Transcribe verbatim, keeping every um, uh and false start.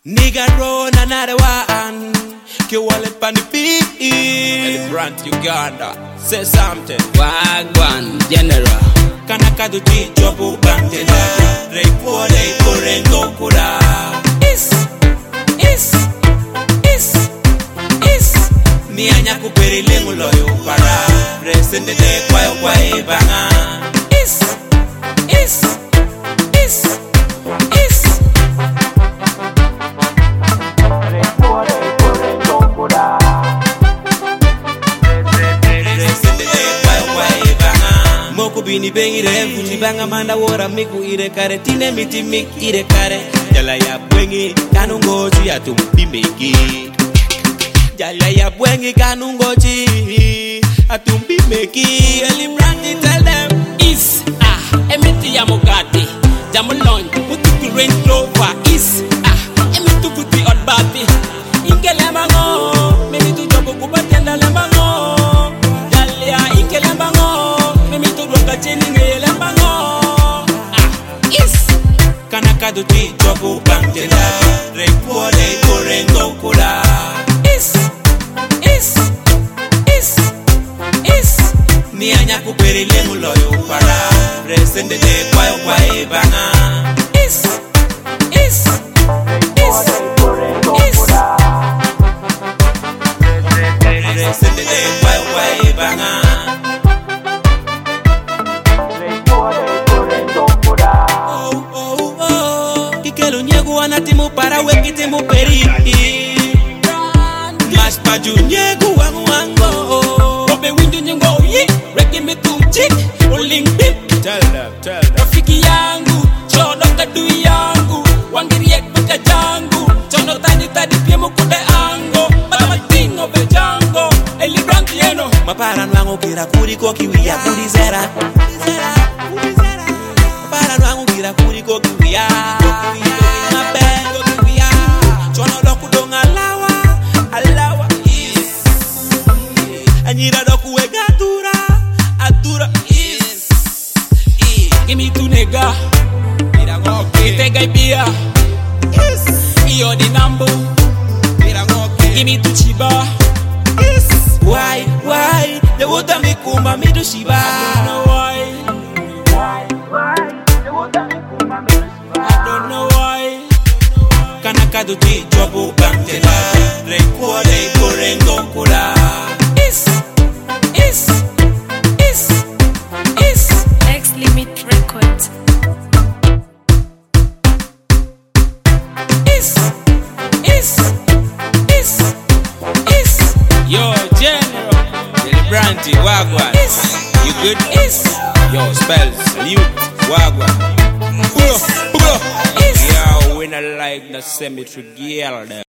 Nigga run another one. Ke wallet pan the beat. Celebrant Uganda. Say something. Wagwan General. Kanaka do ti jobu bantela. Rei pole korengo kura. Is, is, is, is. Ni anya kuperi lengu loyo para. Presende de kwa yo kwa ibanga. Is, is, is, is. Moko bini bengi re fuji banga manda wora miku ire kare tine miti mik ire kare jala ya bwengi kanungo ji atumbi meki jala ya bwengi kanungo ji atumbi meki eli brandy tell them Is ah emiti ya mogati jamulon mutu range rover is ah emitu kuti odbati ingele mango memi tu jobo kubatenda le mango jala ingele mango Kanaka do ti jobu bantela. Rei pole korengo kura. Is, is, is, is. Ni anya kuperi lengu loyo para. Presende de kwa yo kwa ibanga. Is, is, is, is. Presende de kwa yo kwa ibanga. Timu para weki timu peri Mas paju nyegu wangu wango Obe windu nyungo yi Reki mitu chik Uling bip Tell them, tell them Rafiki yangu Chono kadu yangu Wangiri yek pika jangu Chono tani tadi pia mukude ango Mata matingo be jango Eli branti yeno Mapara nwangu kira kuri ko kiwi ya kuri zera Mapara nwangu kira kuri ko kiwi ya Anyira doku wega adura, adura is, is. Give me two nigga, itega ibia, Yes. iyo di nambo, give me two chiba, Yes. Why, why? The water me kumba me do shiba. I don't know why, Why, why? The water me kumba me do shiba. I don't know why. Kanaka do ti jobu bantela. Rei pole korengo kura. Is, is, is, is. X Limit Records. Is, is, is, is. Yo, General, Celebrant Wagwan. Is, You good? is, Yo, spells, salute, Wagwan. bro, bro. Yo, we not like the cemetery girl there.